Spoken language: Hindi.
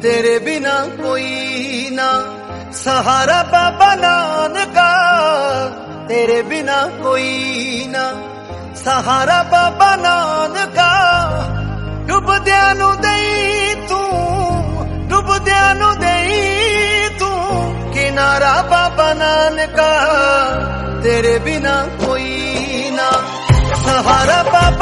तेरे बिना कोई ना सहारा बाबा नानका, तेरे बिना कोई ना सहारा बाबा नानका। डुबदियां नू देई तू, डुबदियां नू देई तू किनारा बाबा नानका, तेरे बिना कोई ना सहारा बाबा